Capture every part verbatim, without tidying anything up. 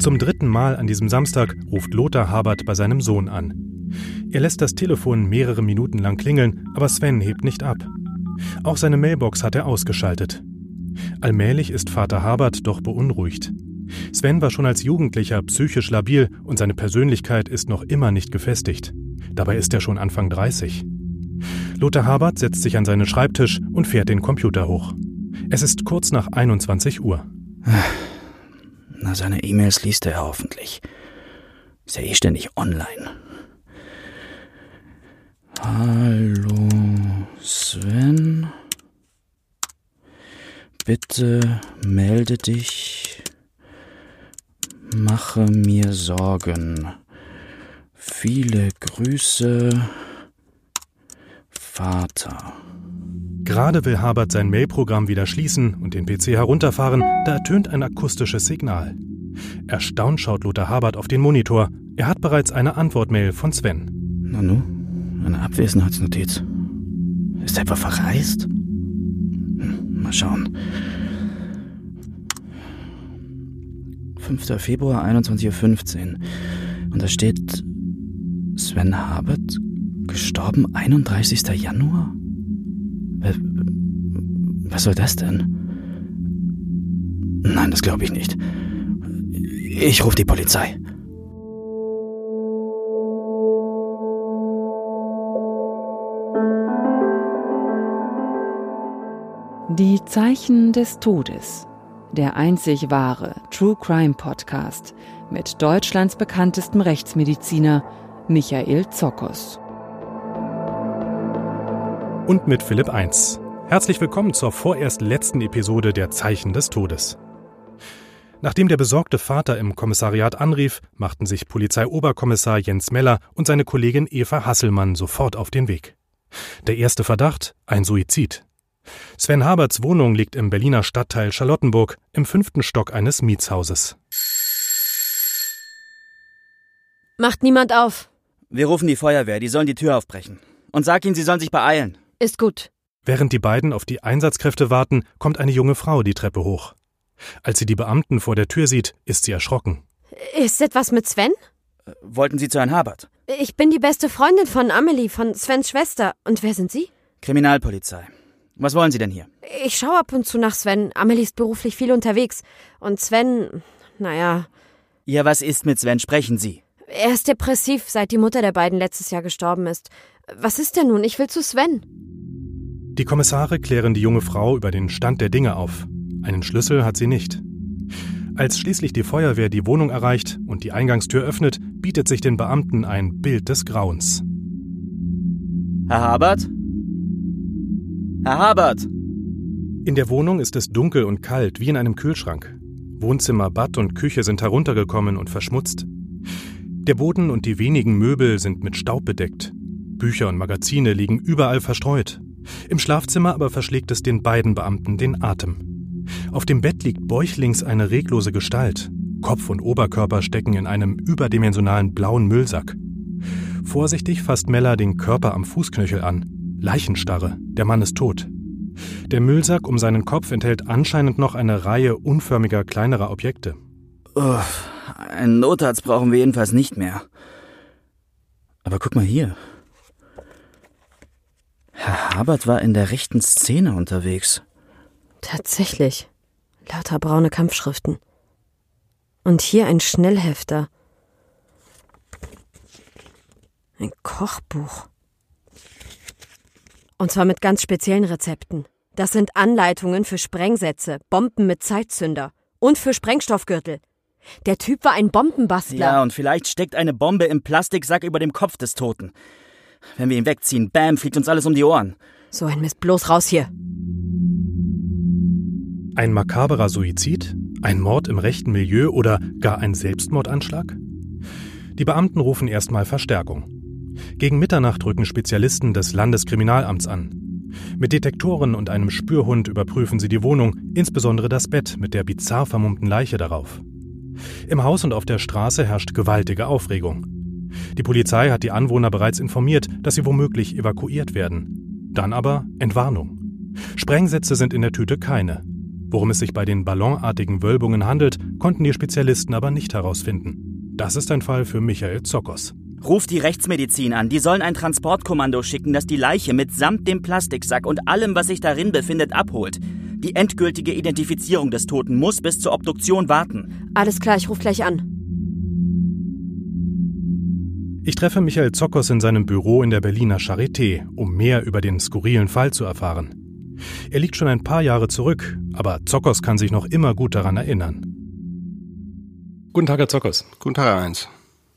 Zum dritten Mal an diesem Samstag ruft Lothar Habert bei seinem Sohn an. Er lässt das Telefon mehrere Minuten lang klingeln, aber Sven hebt nicht ab. Auch seine Mailbox hat er ausgeschaltet. Allmählich ist Vater Habert doch beunruhigt. Sven war schon als Jugendlicher psychisch labil und seine Persönlichkeit ist noch immer nicht gefestigt. Dabei ist er schon Anfang dreißig. Lothar Habert setzt sich an seinen Schreibtisch und fährt den Computer hoch. Es ist kurz nach einundzwanzig Uhr. Na, seine E-Mails liest er ja hoffentlich. Ist ja eh ständig online. Hallo Sven. Bitte melde dich. Mache mir Sorgen. Viele Grüße, Vater. Gerade will Habert sein Mailprogramm wieder schließen und den P C herunterfahren, da ertönt ein akustisches Signal. Erstaunt schaut Lothar Habert auf den Monitor. Er hat bereits eine Antwortmail von Sven. Nanu, eine Abwesenheitsnotiz. Ist er etwa verreist? Hm, mal schauen. fünfter Februar, einundzwanzig Uhr fünfzehn. Und da steht Sven Habert, gestorben einunddreißigster Januar? Was soll das denn? Nein, das glaube ich nicht. Ich rufe die Polizei. Die Zeichen des Todes. Der einzig wahre True Crime Podcast mit Deutschlands bekanntestem Rechtsmediziner Michael Zokos. Und mit Philipp eins. Herzlich willkommen zur vorerst letzten Episode der Zeichen des Todes. Nachdem der besorgte Vater im Kommissariat anrief, machten sich Polizeioberkommissar Jens Meller und seine Kollegin Eva Hasselmann sofort auf den Weg. Der erste Verdacht: ein Suizid. Sven Haberts Wohnung liegt im Berliner Stadtteil Charlottenburg im fünften Stock eines Mietshauses. Macht niemand auf. Wir rufen die Feuerwehr, die sollen die Tür aufbrechen. Und sag ihnen, sie sollen sich beeilen. Ist gut. Während die beiden auf die Einsatzkräfte warten, kommt eine junge Frau die Treppe hoch. Als sie die Beamten vor der Tür sieht, ist sie erschrocken. Ist etwas mit Sven? Äh, wollten Sie zu Herrn Habert? Ich bin die beste Freundin von Amelie, von Svens Schwester. Und wer sind Sie? Kriminalpolizei. Was wollen Sie denn hier? Ich schaue ab und zu nach Sven. Amelie ist beruflich viel unterwegs. Und Sven, naja... Ja, was ist mit Sven? Sprechen Sie. Er ist depressiv, seit die Mutter der beiden letztes Jahr gestorben ist. Was ist denn nun? Ich will zu Sven. Die Kommissare klären die junge Frau über den Stand der Dinge auf. Einen Schlüssel hat sie nicht. Als schließlich die Feuerwehr die Wohnung erreicht und die Eingangstür öffnet, bietet sich den Beamten ein Bild des Grauens. Herr Habert? Herr Habert! In der Wohnung ist es dunkel und kalt, wie in einem Kühlschrank. Wohnzimmer, Bad und Küche sind heruntergekommen und verschmutzt. Der Boden und die wenigen Möbel sind mit Staub bedeckt. Bücher und Magazine liegen überall verstreut. Im Schlafzimmer aber verschlägt es den beiden Beamten den Atem. Auf dem Bett liegt bäuchlings eine reglose Gestalt. Kopf und Oberkörper stecken in einem überdimensionalen blauen Müllsack. Vorsichtig fasst Meller den Körper am Fußknöchel an. Leichenstarre, der Mann ist tot. Der Müllsack um seinen Kopf enthält anscheinend noch eine Reihe unförmiger kleinerer Objekte. Uff, einen Notarzt brauchen wir jedenfalls nicht mehr. Aber guck mal hier. Herr Habert war in der rechten Szene unterwegs. Tatsächlich. Lauter braune Kampfschriften. Und hier ein Schnellhefter. Ein Kochbuch. Und zwar mit ganz speziellen Rezepten. Das sind Anleitungen für Sprengsätze, Bomben mit Zeitzünder und für Sprengstoffgürtel. Der Typ war ein Bombenbastler. Ja, und vielleicht steckt eine Bombe im Plastiksack über dem Kopf des Toten. Wenn wir ihn wegziehen, bam, fliegt uns alles um die Ohren. So ein Mist, bloß raus hier. Ein makaberer Suizid? Ein Mord im rechten Milieu oder gar ein Selbstmordanschlag? Die Beamten rufen erstmal Verstärkung. Gegen Mitternacht rücken Spezialisten des Landeskriminalamts an. Mit Detektoren und einem Spürhund überprüfen sie die Wohnung, insbesondere das Bett mit der bizarr vermummten Leiche darauf. Im Haus und auf der Straße herrscht gewaltige Aufregung. Die Polizei hat die Anwohner bereits informiert, dass sie womöglich evakuiert werden. Dann aber Entwarnung. Sprengsätze sind in der Tüte keine. Worum es sich bei den ballonartigen Wölbungen handelt, konnten die Spezialisten aber nicht herausfinden. Das ist ein Fall für Michael Zokos. Ruf die Rechtsmedizin an. Die sollen ein Transportkommando schicken, das die Leiche mitsamt dem Plastiksack und allem, was sich darin befindet, abholt. Die endgültige Identifizierung des Toten muss bis zur Obduktion warten. Alles klar, ich ruf gleich an. Ich treffe Michael Zokos in seinem Büro in der Berliner Charité, um mehr über den skurrilen Fall zu erfahren. Er liegt schon ein paar Jahre zurück, aber Zokos kann sich noch immer gut daran erinnern. Guten Tag, Herr Zokos. Guten Tag, Herr Heinz.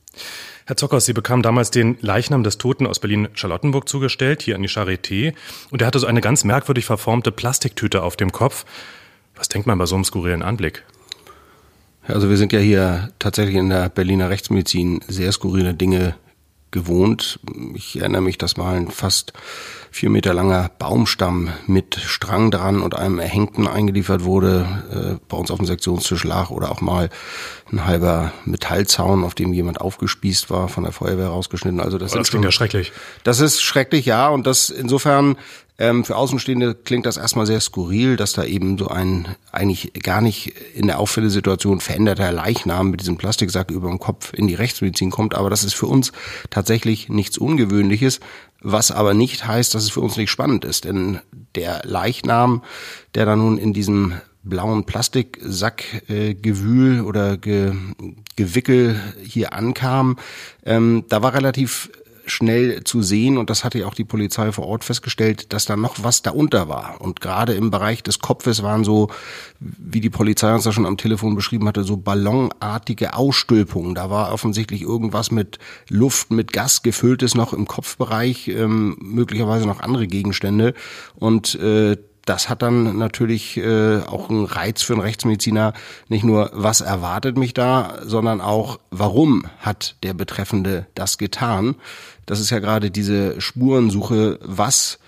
Herr Zokos, Sie bekamen damals den Leichnam des Toten aus Berlin-Charlottenburg zugestellt, hier an die Charité. Und er hatte so eine ganz merkwürdig verformte Plastiktüte auf dem Kopf. Was denkt man bei so einem skurrilen Anblick? Also wir sind ja hier tatsächlich in der Berliner Rechtsmedizin sehr skurrile Dinge gewohnt. Ich erinnere mich, dass mal ein fast vier Meter langer Baumstamm mit Strang dran und einem Erhängten eingeliefert wurde, äh, bei uns auf dem Sektionstisch lag, oder auch mal ein halber Metallzaun, auf dem jemand aufgespießt war, von der Feuerwehr rausgeschnitten. Also das, oh, das klingt ja schrecklich. Das ist schrecklich, ja, und das insofern ähm, für Außenstehende klingt das erstmal sehr skurril, dass da eben so ein eigentlich gar nicht in der Auffällesituation veränderter Leichnam mit diesem Plastiksack über dem Kopf in die Rechtsmedizin kommt. Aber das ist für uns tatsächlich nichts Ungewöhnliches, was aber nicht heißt, dass es für uns nicht spannend ist. Denn der Leichnam, der da nun in diesem blauen Plastiksackgewühl äh, oder Ge- Gewickel hier ankam, ähm, da war relativ schnell zu sehen, und das hatte ja auch die Polizei vor Ort festgestellt, dass da noch was darunter war. Und gerade im Bereich des Kopfes waren so, wie die Polizei uns da schon am Telefon beschrieben hatte, so ballonartige Ausstülpungen. Da war offensichtlich irgendwas mit Luft, mit Gas gefülltes noch im Kopfbereich, ähm, möglicherweise noch andere Gegenstände. Und äh, das hat dann natürlich äh, auch einen Reiz für einen Rechtsmediziner. Nicht nur, was erwartet mich da, sondern auch, warum hat der Betreffende das getan? Das ist ja gerade diese Spurensuche. Was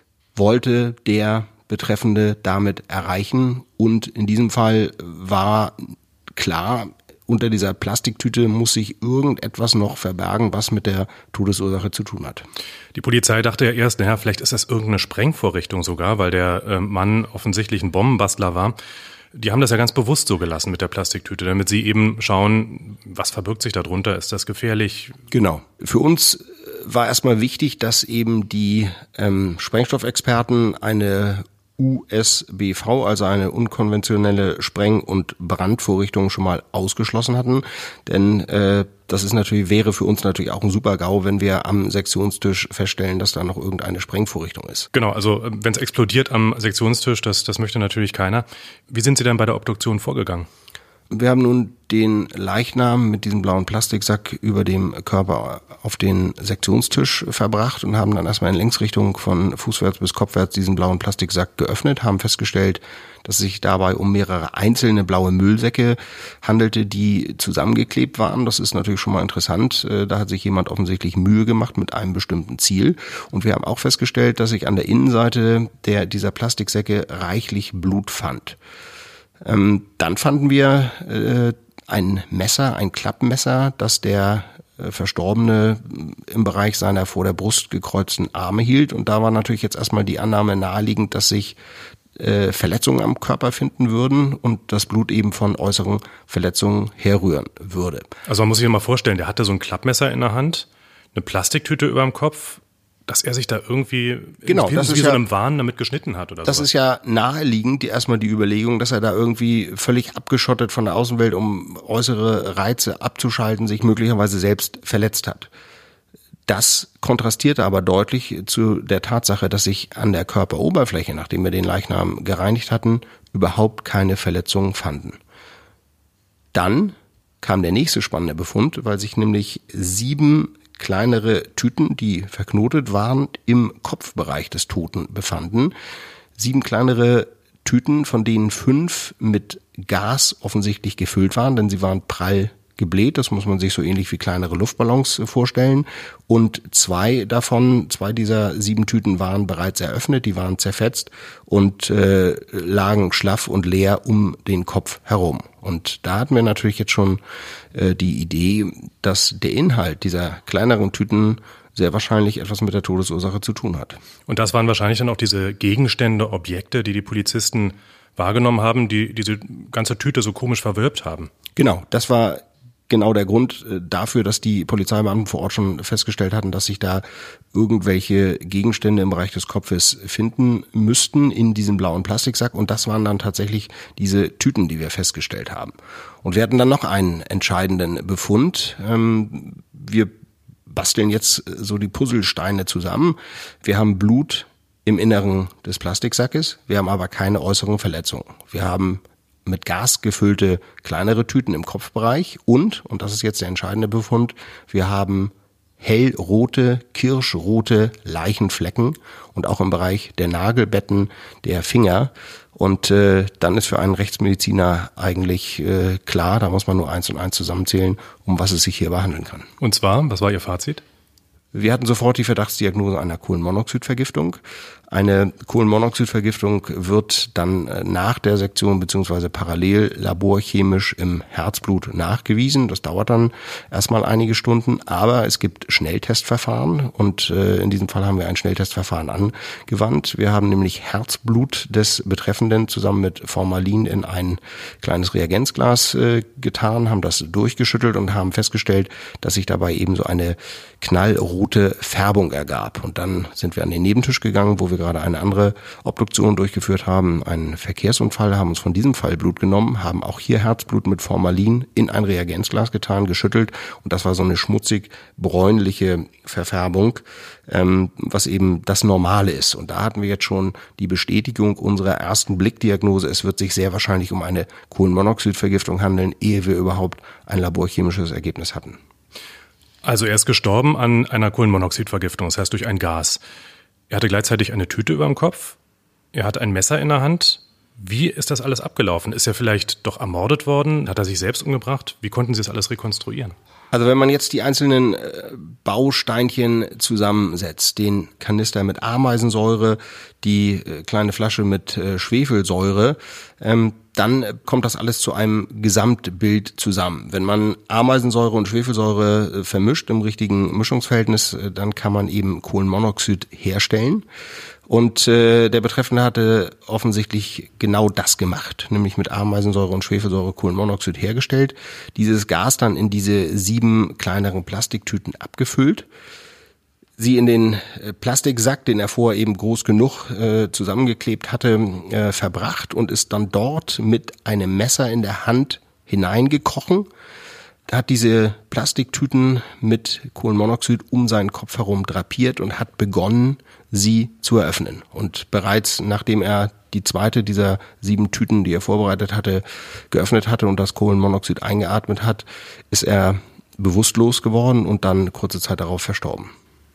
wollte der Betreffende damit erreichen? Und in diesem Fall war klar, unter dieser Plastiktüte muss sich irgendetwas noch verbergen, was mit der Todesursache zu tun hat. Die Polizei dachte ja erst, naja, vielleicht ist das irgendeine Sprengvorrichtung sogar, weil der äh, Mann offensichtlich ein Bombenbastler war. Die haben das ja ganz bewusst so gelassen mit der Plastiktüte, damit sie eben schauen, was verbirgt sich darunter, ist das gefährlich? Genau. Für uns war erstmal wichtig, dass eben die ähm, Sprengstoffexperten eine U S B V, also eine unkonventionelle Spreng- und Brandvorrichtung, schon mal ausgeschlossen hatten. Denn äh, das ist natürlich, wäre für uns natürlich auch ein Super-GAU, wenn wir am Sektionstisch feststellen, dass da noch irgendeine Sprengvorrichtung ist. Genau, also wenn es explodiert am Sektionstisch, das, das möchte natürlich keiner. Wie sind Sie denn bei der Obduktion vorgegangen? Wir haben nun den Leichnam mit diesem blauen Plastiksack über dem Körper auf den Sektionstisch verbracht und haben dann erstmal in Längsrichtung von fußwärts bis kopfwärts diesen blauen Plastiksack geöffnet, haben festgestellt, dass es sich dabei um mehrere einzelne blaue Müllsäcke handelte, die zusammengeklebt waren. Das ist natürlich schon mal interessant. Da hat sich jemand offensichtlich Mühe gemacht mit einem bestimmten Ziel. Und wir haben auch festgestellt, dass sich an der Innenseite der, dieser Plastiksäcke reichlich Blut fand. Ähm, dann fanden wir äh, ein Messer, ein Klappmesser, das der äh, Verstorbene im Bereich seiner vor der Brust gekreuzten Arme hielt. Und da war natürlich jetzt erstmal die Annahme naheliegend, dass sich äh, Verletzungen am Körper finden würden und das Blut eben von äußeren Verletzungen herrühren würde. Also man muss sich ja mal vorstellen, der hatte so ein Klappmesser in der Hand, eine Plastiktüte über dem Kopf, dass er sich da irgendwie genau, wie, das wie ist so ja, einem Wahn damit geschnitten hat oder so. Das sowas. Ist ja naheliegend, die, erstmal die Überlegung, dass er da irgendwie völlig abgeschottet von der Außenwelt, um äußere Reize abzuschalten, sich möglicherweise selbst verletzt hat. Das kontrastierte aber deutlich zu der Tatsache, dass sich an der Körperoberfläche, nachdem wir den Leichnam gereinigt hatten, überhaupt keine Verletzungen fanden. Dann kam der nächste spannende Befund, weil sich nämlich sieben kleinere Tüten, die verknotet waren, im Kopfbereich des Toten befanden. Sieben kleinere Tüten, von denen fünf mit Gas offensichtlich gefüllt waren, denn sie waren prall gebläht. Das muss man sich so ähnlich wie kleinere Luftballons vorstellen. Und zwei davon, zwei dieser sieben Tüten waren bereits eröffnet, die waren zerfetzt und äh, lagen schlaff und leer um den Kopf herum. Und da hatten wir natürlich jetzt schon äh, die Idee, dass der Inhalt dieser kleineren Tüten sehr wahrscheinlich etwas mit der Todesursache zu tun hat. Und das waren wahrscheinlich dann auch diese Gegenstände, Objekte, die die Polizisten wahrgenommen haben, die diese ganze Tüte so komisch verwirbt haben. Genau, das war genau der Grund dafür, dass die Polizeibeamten vor Ort schon festgestellt hatten, dass sich da irgendwelche Gegenstände im Bereich des Kopfes finden müssten in diesem blauen Plastiksack. Und das waren dann tatsächlich diese Tüten, die wir festgestellt haben. Und wir hatten dann noch einen entscheidenden Befund. Wir basteln jetzt so die Puzzlesteine zusammen. Wir haben Blut im Inneren des Plastiksackes, wir haben aber keine äußeren Verletzungen. Wir haben mit Gas gefüllte kleinere Tüten im Kopfbereich und, und das ist jetzt der entscheidende Befund, wir haben hellrote, kirschrote Leichenflecken und auch im Bereich der Nagelbetten, der Finger. Und äh, dann ist für einen Rechtsmediziner eigentlich äh, klar, da muss man nur eins und eins zusammenzählen, um was es sich hierbei handeln kann. Und zwar, was war Ihr Fazit? Wir hatten sofort die Verdachtsdiagnose einer Kohlenmonoxidvergiftung. Eine Kohlenmonoxidvergiftung wird dann nach der Sektion bzw. parallel laborchemisch im Herzblut nachgewiesen. Das dauert dann erstmal einige Stunden, aber es gibt Schnelltestverfahren und äh, in diesem Fall haben wir ein Schnelltestverfahren angewandt. Wir haben nämlich Herzblut des Betreffenden zusammen mit Formalin in ein kleines Reagenzglas äh, getan, haben das durchgeschüttelt und haben festgestellt, dass sich dabei eben so eine knallrote Färbung ergab. Und dann sind wir an den Nebentisch gegangen, wo wir gerade eine andere Obduktion durchgeführt haben, einen Verkehrsunfall, haben uns von diesem Fall Blut genommen, haben auch hier Herzblut mit Formalin in ein Reagenzglas getan, geschüttelt und das war so eine schmutzig bräunliche Verfärbung, ähm, was eben das Normale ist. Und da hatten wir jetzt schon die Bestätigung unserer ersten Blickdiagnose, es wird sich sehr wahrscheinlich um eine Kohlenmonoxidvergiftung handeln, ehe wir überhaupt ein laborchemisches Ergebnis hatten. Also er ist gestorben an einer Kohlenmonoxidvergiftung, das heißt durch ein Gas. Er hatte gleichzeitig eine Tüte über dem Kopf, er hatte ein Messer in der Hand. Wie ist das alles abgelaufen? Ist er vielleicht doch ermordet worden? Hat er sich selbst umgebracht? Wie konnten Sie das alles rekonstruieren? Also wenn man jetzt die einzelnen äh, Bausteinchen zusammensetzt, den Kanister mit Ameisensäure, die äh, kleine Flasche mit äh, Schwefelsäure, ähm, dann kommt das alles zu einem Gesamtbild zusammen. Wenn man Ameisensäure und Schwefelsäure äh, vermischt im richtigen Mischungsverhältnis, äh, dann kann man eben Kohlenmonoxid herstellen. Und äh, der Betreffende hatte offensichtlich genau das gemacht, nämlich mit Ameisensäure und Schwefelsäure Kohlenmonoxid hergestellt, dieses Gas dann in diese sieben kleineren Plastiktüten abgefüllt, sie in den äh, Plastiksack, den er vorher eben groß genug äh, zusammengeklebt hatte, äh, verbracht und ist dann dort mit einem Messer in der Hand hineingekrochen, hat diese Plastiktüten mit Kohlenmonoxid um seinen Kopf herum drapiert und hat begonnen, sie zu eröffnen. Und bereits nachdem er die zweite dieser sieben Tüten, die er vorbereitet hatte, geöffnet hatte und das Kohlenmonoxid eingeatmet hat, ist er bewusstlos geworden und dann kurze Zeit darauf verstorben.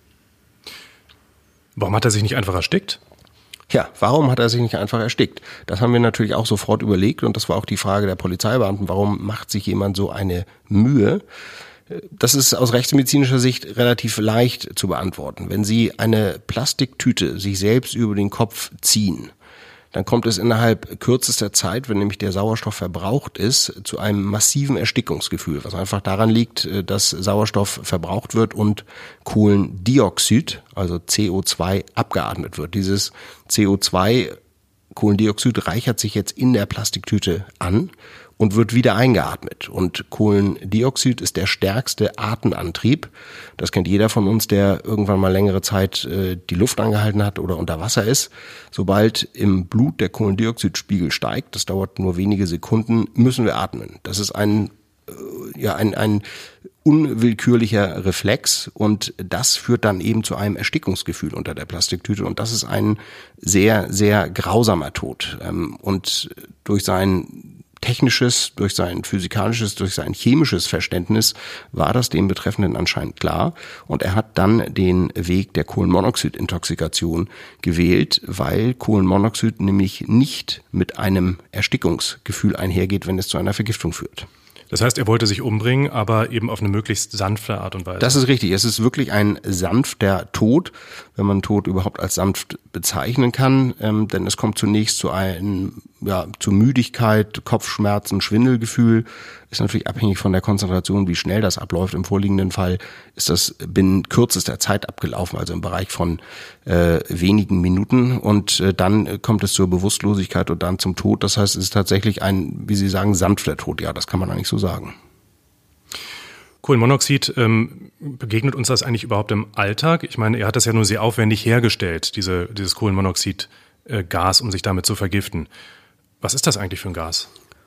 Warum hat er sich nicht einfach erstickt? Ja, warum hat er sich nicht einfach erstickt? Das haben wir natürlich auch sofort überlegt und das war auch die Frage der Polizeibeamten. Warum macht sich jemand so eine Mühe? Das ist aus rechtsmedizinischer Sicht relativ leicht zu beantworten. Wenn Sie eine Plastiktüte sich selbst über den Kopf ziehen, dann kommt es innerhalb kürzester Zeit, wenn nämlich der Sauerstoff verbraucht ist, zu einem massiven Erstickungsgefühl, was einfach daran liegt, dass Sauerstoff verbraucht wird und Kohlendioxid, also C O zwei, abgeatmet wird. Dieses C O zwei, Kohlendioxid, reichert sich jetzt in der Plastiktüte an und wird wieder eingeatmet. Und Kohlendioxid ist der stärkste Atemantrieb. Das kennt jeder von uns, der irgendwann mal längere Zeit äh, die Luft angehalten hat oder unter Wasser ist. Sobald im Blut der Kohlendioxidspiegel steigt, das dauert nur wenige Sekunden, müssen wir atmen. Das ist ein, äh, ja, ein, ein unwillkürlicher Reflex und das führt dann eben zu einem Erstickungsgefühl unter der Plastiktüte und das ist ein sehr, sehr grausamer Tod. Ähm, und durch sein technisches, durch sein physikalisches, durch sein chemisches Verständnis war das dem Betreffenden anscheinend klar und er hat dann den Weg der Kohlenmonoxidintoxikation gewählt, weil Kohlenmonoxid nämlich nicht mit einem Erstickungsgefühl einhergeht, wenn es zu einer Vergiftung führt. Das heißt, er wollte sich umbringen, aber eben auf eine möglichst sanfte Art und Weise. Das ist richtig. Es ist wirklich ein sanfter Tod, wenn man Tod überhaupt als sanft bezeichnen kann. Ähm, denn es kommt zunächst zu einem, ja, zu Müdigkeit, Kopfschmerzen, Schwindelgefühl. ist natürlich abhängig von der Konzentration, wie schnell das abläuft. Im vorliegenden Fall ist das binnen kürzester Zeit abgelaufen, also im Bereich von äh, wenigen Minuten. Und äh, dann kommt es zur Bewusstlosigkeit und dann zum Tod. Das heißt, es ist tatsächlich ein, wie Sie sagen, sanfter Tod. Ja, das kann man eigentlich so sagen. Kohlenmonoxid, ähm, begegnet uns das eigentlich überhaupt im Alltag? Ich meine, er hat das ja nur sehr aufwendig hergestellt, diese, dieses Kohlenmonoxid-Gas, um sich damit zu vergiften. Was ist das eigentlich für ein Gas?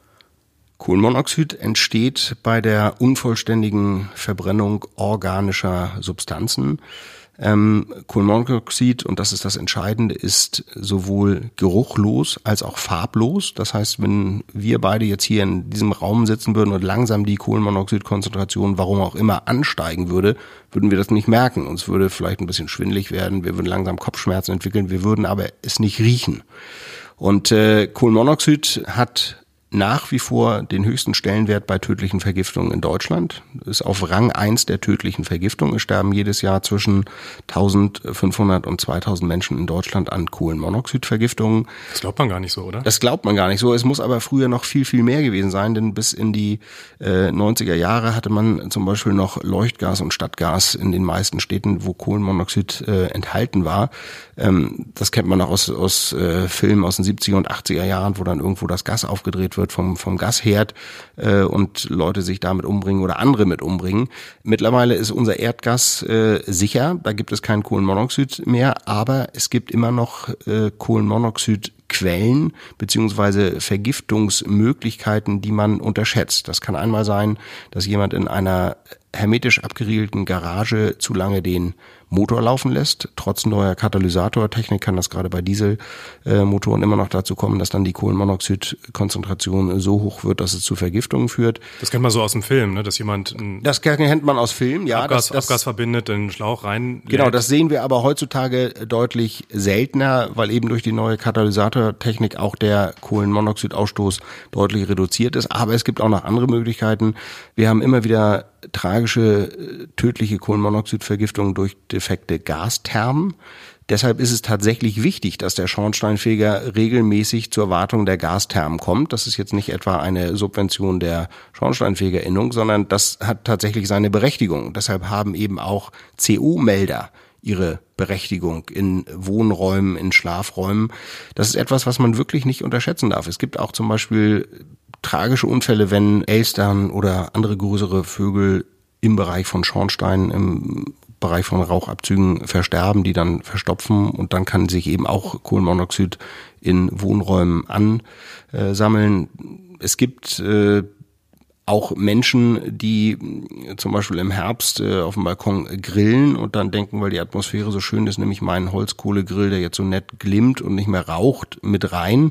Kohlenmonoxid entsteht bei der unvollständigen Verbrennung organischer Substanzen. Ähm, Kohlenmonoxid, und das ist das Entscheidende, ist sowohl geruchlos als auch farblos. Das heißt, wenn wir beide jetzt hier in diesem Raum sitzen würden und langsam die Kohlenmonoxidkonzentration, warum auch immer, ansteigen würde, würden wir das nicht merken. Uns würde vielleicht ein bisschen schwindelig werden, wir würden langsam Kopfschmerzen entwickeln, wir würden aber es nicht riechen. Und äh, Kohlenmonoxid hat nach wie vor den höchsten Stellenwert bei tödlichen Vergiftungen in Deutschland. Ist auf Rang eins der tödlichen Vergiftungen. Es sterben jedes Jahr zwischen eintausendfünfhundert und zweitausend Menschen in Deutschland an Kohlenmonoxidvergiftungen. Das glaubt man gar nicht so, oder? Das glaubt man gar nicht so. Es muss aber früher noch viel, viel mehr gewesen sein, denn bis in die äh, neunziger Jahre hatte man zum Beispiel noch Leuchtgas und Stadtgas in den meisten Städten, wo Kohlenmonoxid äh, enthalten war. Ähm, das kennt man auch aus, aus äh, Filmen aus den siebziger und achtziger Jahren, wo dann irgendwo das Gas aufgedreht wird vom vom Gasherd äh, und Leute sich damit umbringen oder andere mit umbringen. Mittlerweile ist unser Erdgas äh, sicher, da gibt es kein Kohlenmonoxid mehr, aber es gibt immer noch äh, Kohlenmonoxidquellen beziehungsweise Vergiftungsmöglichkeiten, die man unterschätzt. Das kann einmal sein, dass jemand in einer hermetisch abgeriegelten Garage zu lange den Motor laufen lässt. Trotz neuer Katalysatortechnik kann das gerade bei Dieselmotoren immer noch dazu kommen, dass dann die Kohlenmonoxidkonzentration so hoch wird, dass es zu Vergiftungen führt. Das kennt man so aus dem Film, ne? Dass jemand das kennt man aus Film, ja. Abgas, das, das, Abgas verbindet, den Schlauch rein. Genau, das sehen wir aber heutzutage deutlich seltener, weil eben durch die neue Katalysatortechnik auch der Kohlenmonoxidausstoß deutlich reduziert ist. Aber es gibt auch noch andere Möglichkeiten. Wir haben immer wieder tragische, tödliche Kohlenmonoxidvergiftungen durch defekte Gasthermen. Deshalb ist es tatsächlich wichtig, dass der Schornsteinfeger regelmäßig zur Wartung der Gasthermen kommt. Das ist jetzt nicht etwa eine Subvention der Schornsteinfegerinnung, sondern das hat tatsächlich seine Berechtigung. Deshalb haben eben auch C O-Melder ihre Berechtigung in Wohnräumen, in Schlafräumen. Das ist etwas, was man wirklich nicht unterschätzen darf. Es gibt auch zum Beispiel tragische Unfälle, wenn Elstern oder andere größere Vögel im Bereich von Schornsteinen, im Bereich von Rauchabzügen versterben, die dann verstopfen, und dann kann sich eben auch Kohlenmonoxid in Wohnräumen ansammeln. Es gibt äh, auch Menschen, die zum Beispiel im Herbst äh, auf dem Balkon grillen und dann denken, weil die Atmosphäre so schön ist, nehme ich meinen Holzkohlegrill, der jetzt so nett glimmt und nicht mehr raucht, mit rein,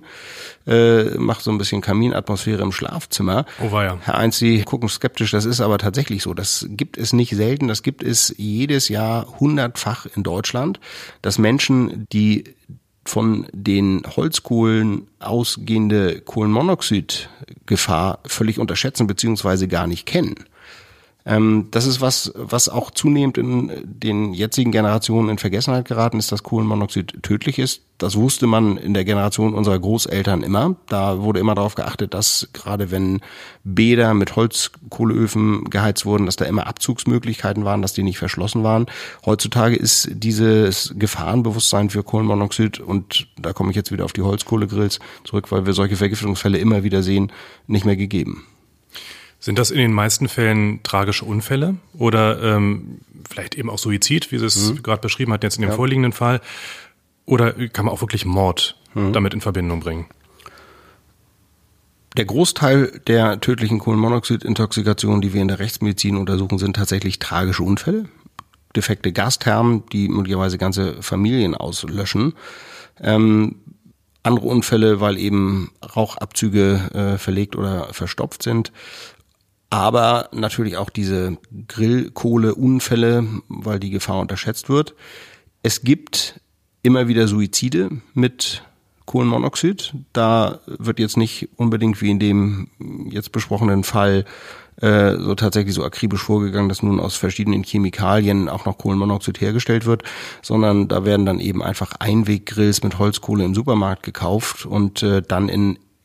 äh, macht so ein bisschen Kaminatmosphäre im Schlafzimmer. Oh weia. Herr Einz, Sie gucken skeptisch, das ist aber tatsächlich so. Das gibt es nicht selten, das gibt es jedes Jahr hundertfach in Deutschland, dass Menschen, die von den Holzkohlen ausgehende Kohlenmonoxidgefahr völlig unterschätzen beziehungsweise gar nicht kennen. Ähm, das ist was, was auch zunehmend in den jetzigen Generationen in Vergessenheit geraten ist, dass Kohlenmonoxid tödlich ist. Das wusste man in der Generation unserer Großeltern immer. Da wurde immer darauf geachtet, dass gerade wenn Bäder mit Holzkohleöfen geheizt wurden, dass da immer Abzugsmöglichkeiten waren, dass die nicht verschlossen waren. Heutzutage ist dieses Gefahrenbewusstsein für Kohlenmonoxid, und da komme ich jetzt wieder auf die Holzkohlegrills zurück, weil wir solche Vergiftungsfälle immer wieder sehen, nicht mehr gegeben. Sind das in den meisten Fällen tragische Unfälle oder ähm, vielleicht eben auch Suizid, wie Sie es mhm. gerade beschrieben hatten jetzt in dem ja. vorliegenden Fall? Oder kann man auch wirklich Mord mhm. damit in Verbindung bringen? Der Großteil der tödlichen Kohlenmonoxidintoxikationen, die wir in der Rechtsmedizin untersuchen, sind tatsächlich tragische Unfälle. Defekte Gasthermen, die möglicherweise ganze Familien auslöschen. Ähm, andere Unfälle, weil eben Rauchabzüge äh, verlegt oder verstopft sind. Aber natürlich auch diese Grillkohleunfälle, weil die Gefahr unterschätzt wird. Es gibt immer wieder Suizide mit Kohlenmonoxid. Da wird jetzt nicht unbedingt wie in dem jetzt besprochenen Fall äh, so tatsächlich so akribisch vorgegangen, dass nun aus verschiedenen Chemikalien auch noch Kohlenmonoxid hergestellt wird, sondern da werden dann eben einfach Einweggrills mit Holzkohle im Supermarkt gekauft und äh, dann in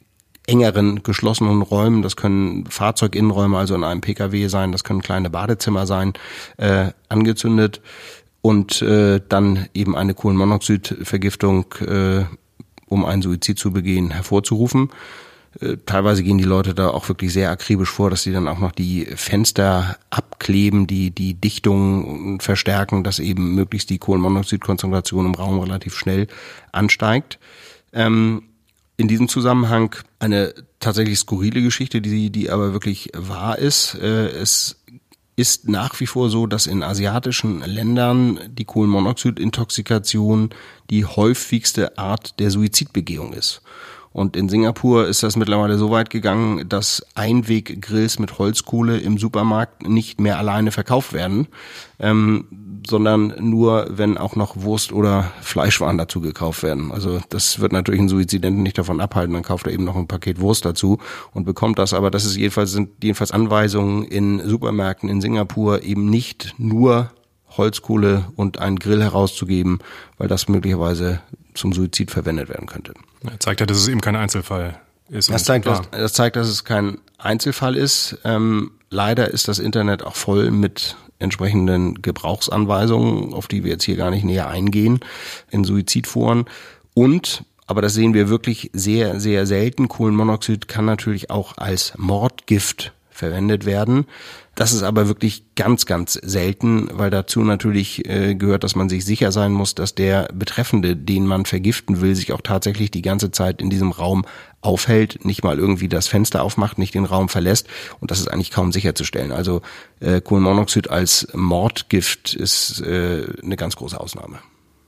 engeren, geschlossenen Räumen, das können Fahrzeuginnenräume, also in einem Pkw sein, das können kleine Badezimmer sein, äh, angezündet und äh, dann eben eine Kohlenmonoxidvergiftung, äh, um einen Suizid zu begehen, hervorzurufen. Teilweise gehen die Leute da auch wirklich sehr akribisch vor, dass sie dann auch noch die Fenster abkleben, die die Dichtung verstärken, dass eben möglichst die Kohlenmonoxidkonzentration im Raum relativ schnell ansteigt. Ähm, in diesem Zusammenhang eine tatsächlich skurrile Geschichte, die die aber wirklich wahr ist. Äh, es ist nach wie vor so, dass in asiatischen Ländern die Kohlenmonoxidintoxikation die häufigste Art der Suizidbegehung ist. Und in Singapur ist das mittlerweile so weit gegangen, dass Einweggrills mit Holzkohle im Supermarkt nicht mehr alleine verkauft werden, ähm, sondern nur, wenn auch noch Wurst oder Fleischwaren dazu gekauft werden. Also das wird natürlich einen Suizidenten nicht davon abhalten, dann kauft er eben noch ein Paket Wurst dazu und bekommt das. Aber das ist jedenfalls, sind jedenfalls Anweisungen in Supermärkten in Singapur, eben nicht nur Holzkohle und einen Grill herauszugeben, weil das möglicherweise zum Suizid verwendet werden könnte. Das zeigt ja, dass es eben kein Einzelfall ist. Das zeigt, dass, das zeigt, dass es kein Einzelfall ist. Ähm, leider ist das Internet auch voll mit entsprechenden Gebrauchsanweisungen, auf die wir jetzt hier gar nicht näher eingehen, in Suizidforen. Und, aber das sehen wir wirklich sehr, sehr selten, Kohlenmonoxid kann natürlich auch als Mordgift verwendet werden. Das ist aber wirklich ganz, ganz selten, weil dazu natürlich äh, gehört, dass man sich sicher sein muss, dass der Betreffende, den man vergiften will, sich auch tatsächlich die ganze Zeit in diesem Raum aufhält, nicht mal irgendwie das Fenster aufmacht, nicht den Raum verlässt. Und das ist eigentlich kaum sicherzustellen. Also äh, Kohlenmonoxid als Mordgift ist äh, eine ganz große Ausnahme.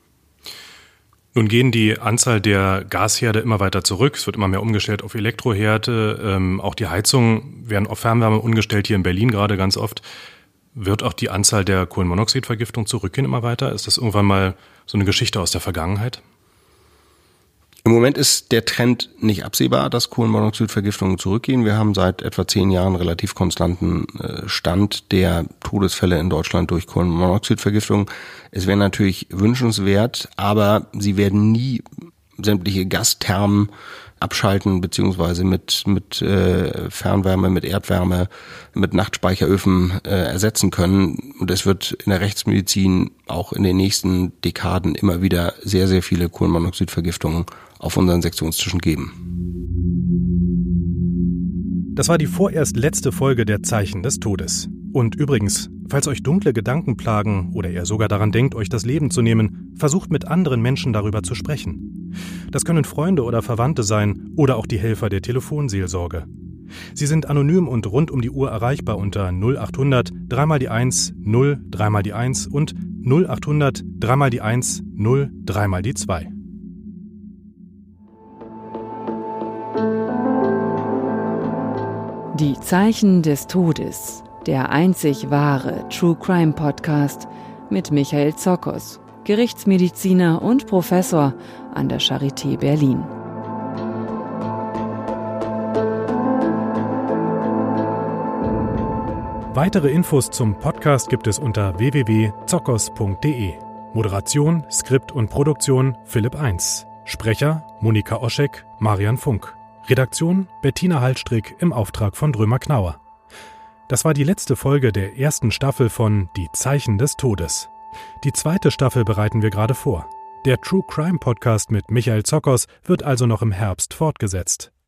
Nun gehen die Anzahl der Gasherde immer weiter zurück. Es wird immer mehr umgestellt auf Elektroherde. Ähm, auch die Heizungen werden auf Fernwärme umgestellt, hier in Berlin gerade ganz oft. Wird auch die Anzahl der Kohlenmonoxidvergiftung zurückgehen immer weiter? Ist das irgendwann mal so eine Geschichte aus der Vergangenheit? Im Moment ist der Trend nicht absehbar, dass Kohlenmonoxidvergiftungen zurückgehen. Wir haben seit etwa zehn Jahren relativ konstanten Stand der Todesfälle in Deutschland durch Kohlenmonoxidvergiftung. Es wäre natürlich wünschenswert, aber sie werden nie sämtliche Gasthermen abschalten, beziehungsweise mit mit äh, Fernwärme, mit Erdwärme, mit Nachtspeicheröfen äh, ersetzen können. Und es wird in der Rechtsmedizin auch in den nächsten Dekaden immer wieder sehr, sehr viele Kohlenmonoxidvergiftungen auf unseren Sektionstischen geben. Das war die vorerst letzte Folge der Zeichen des Todes. Und übrigens, falls euch dunkle Gedanken plagen oder ihr sogar daran denkt, euch das Leben zu nehmen, versucht mit anderen Menschen darüber zu sprechen. Das können Freunde oder Verwandte sein oder auch die Helfer der Telefonseelsorge. Sie sind anonym und rund um die Uhr erreichbar unter null achthundert drei mal die eins, null drei mal die eins und null achthundert drei mal die eins, null drei mal die zwei. Die Zeichen des Todes, der einzig wahre True Crime Podcast mit Michael Zokos, Gerichtsmediziner und Professor an der Charité Berlin. Weitere Infos zum Podcast gibt es unter w w w punkt zokos punkt d e. Moderation, Skript und Produktion Philipp Eins. Sprecher Monika Oschek, Marian Funk. Redaktion Bettina Hallstrick im Auftrag von Drömer-Knauer. Das war die letzte Folge der ersten Staffel von Die Zeichen des Todes. Die zweite Staffel bereiten wir gerade vor. Der True Crime Podcast mit Michael Zokos wird also noch im Herbst fortgesetzt.